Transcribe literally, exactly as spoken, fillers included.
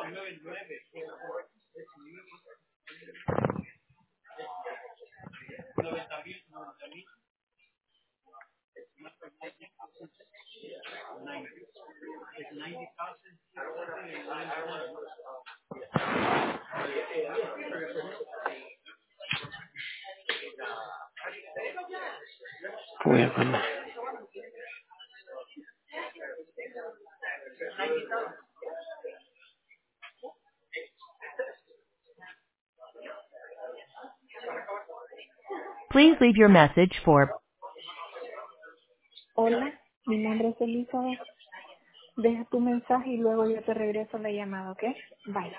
Voy a poner. Please leave your message for Hola, mi nombre es Elizabeth. Deja tu mensaje y luego yo te regreso la llamada, ¿ok? Bye.